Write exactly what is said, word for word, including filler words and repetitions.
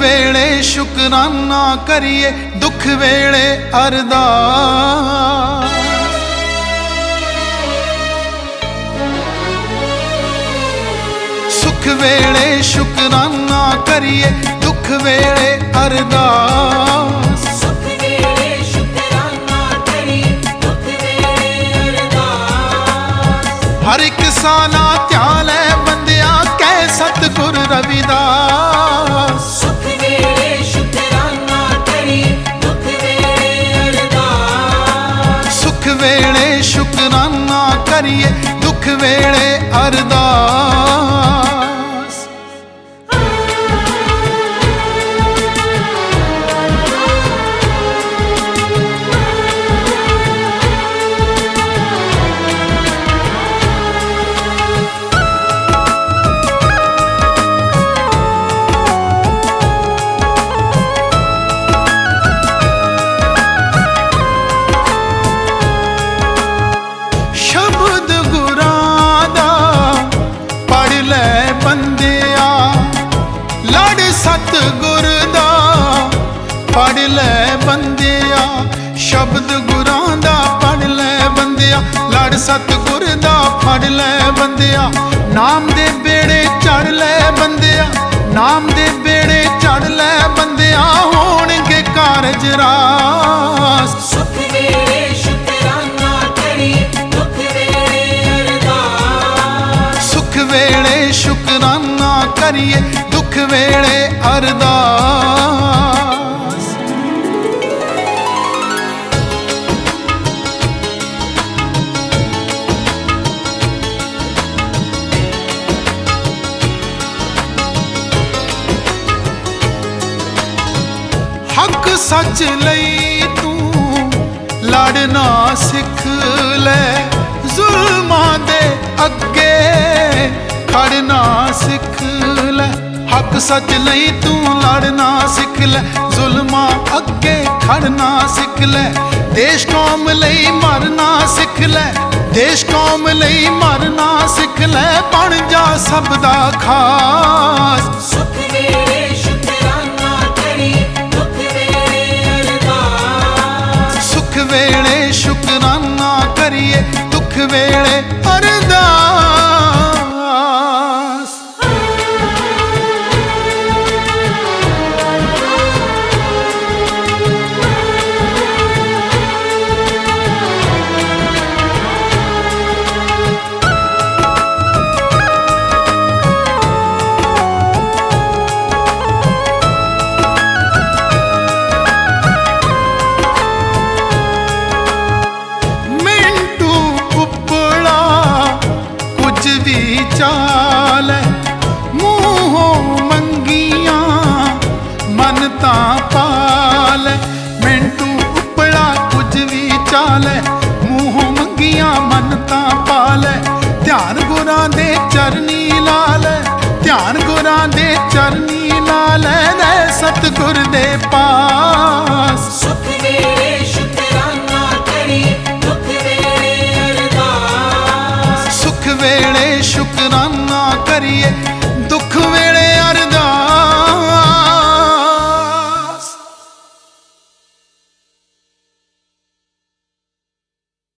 ਵੇਲੇ ਸ਼ੁਕਰਾਨਾ ਕਰੀਏ, ਦੁੱਖ ਵੇਲੇ ਅਰਦਾਸ। ਸੁਖ ਵੇਲੇ ਸ਼ੁਕਰਾਨਾ ਕਰੀਏ, ਦੁੱਖ ਵੇਲੇ ਅਰਦਾਸ। ਸੁਖ ਵੇਲੇ ਸ਼ੁਕਰਾਨਾ ਕਰੀਏ, ਦੁੱਖ ਵੇਲੇ ਅਰਦਾਸ। ਹਰ ਇੱਕ ਸਾਨਾ ਧਿਆਨ ਲੈ ਬੰਦਿਆ, ਕਹਿ ਸਤਿਗੁਰ ਰਵਿਦਾਸ। ਸੁਖ ਵੇਲੇ ਸ਼ੁਕਰਾਨਾ ਕਰੀਏ, ਦੁੱਖ ਵੇਲੇ ਅਰਦਾਸ। ਸੁਖ ਵੇਲੇ ਸ਼ੁਕਰਾਨਾ ਕਰੀਏ, ਦੁੱਖ ਵੇਲੇ ਅਰਦਾਸ। ਸ਼ਬਦ ਗੁਰਾਂ ਦਾ ਪੜ੍ਹ ਲੈ ਬੰਦਿਆ, ਲੜ ਸਤਿਗੁਰ ਦਾ ਪੜ੍ਹ ਲੈ ਬੰਦਿਆ। ਸ਼ਬਦ ਗੁਰਾਂ ਦਾ ਪੜ੍ਹ ਲੈ ਬੰਦਿਆ, ਲੜ ਸਤਿਗੁਰ ਦਾ ਫੜ ਲੈ ਬੰਦਿਆ। ਨਾਮ ਦੇ ਬੇੜੇ ਚੜ੍ਹ ਲੈ ਬੰਦਿਆ, ਨਾਮ ਦੇ ਬੇੜੇ ਚੜ੍ਹ ਲੈ ਬੰਦਿਆ, ਹੋਣਗੇ ਕਾਰਜ ਰਾਸ। ਸੁਖ ਵੇਲੇ ਸ਼ੁਕਰਾਨਾ ਕਰੀਏ, ਦੁੱਖ ਵੇਲੇ ਅਰਦਾਸ। ਸੁਖ ਵੇਲੇ ਸ਼ੁਕਰਾਨਾ ਕਰੀਏ, ਦੁੱਖ ਵੇਲੇ ਅਰਦਾਸ। ਹੱਕ ਸੱਚ ਲਈ ਤੂੰ ਲੜਨਾ ਸਿੱਖ ਲੈ, ਜ਼ੁਲਮਾਂ ਦੇ ਅੱਗੇ ਖੜਨਾ ਸਿੱਖ ਲੈ। ਹੱਕ ਸੱਚ ਲਈ ਤੂੰ ਲੜਨਾ ਸਿੱਖ ਲੈ, ਜ਼ੁਲਮਾਂ ਅੱਗੇ ਖੜਨਾ ਸਿੱਖ ਲੈ। ਦੇਸ਼ ਕੌਮ ਲਈ ਮਰਨਾ ਸਿੱਖ ਲੈ, ਦੇਸ਼ ਕੌਮ ਲਈ ਮਰਨਾ ਸਿੱਖ ਲੈ, ਬਣ ਜਾ ਸਭ ਦਾ ਖਾਸ। ਸੁਖ ਵੇਲੇ ਸ਼ੁਕਰਾਨਾ ਕਰੀਏ, ਦੁੱਖ ਵੇਲੇ ਅਰਦਾਸ। ਸੁਖ ਵੇਲੇ ਸ਼ੁਕਰਾਨਾ ਕਰੀਏ, ਦੁੱਖ ਵੇਲੇ ਅਰਦਾਸ। ਚਾਲ ਮੂੰਹੋਂ ਮੰਗੀਆਂ ਮੰਨਤਾਂ ਪਾਲ। ਮਿੰਟੂ ਉਪਲਾ ਕੁਝ ਵੀ ਚਾਲ, ਮੂੰਹੋਂ ਮੰਗੀਆਂ ਮੰਨਤਾਂ ਪਾਲ। ਧਿਆਨ ਗੁਰਾਂ ਦੇ ਚਰਨੀ ਲਾਲ, ਧਿਆਨ ਗੁਰਾਂ ਦੇ ਚਰਨੀ ਲਾਲ, ਰਹਿ ਸਤਿਗੁਰ ਦੇ ਪਾਸ। ਸੁਖ ਵੇਲੇ ਸ਼ੁਕਰਾਨਾ ਕਰੀਏ, ਦੁੱਖ ਵੇਲੇ ਅਰਦਾਸ। ਸੁਖ ਵੇਲੇ ਸ਼ੁਕਰਾਨਾ ਕਰੀਏ,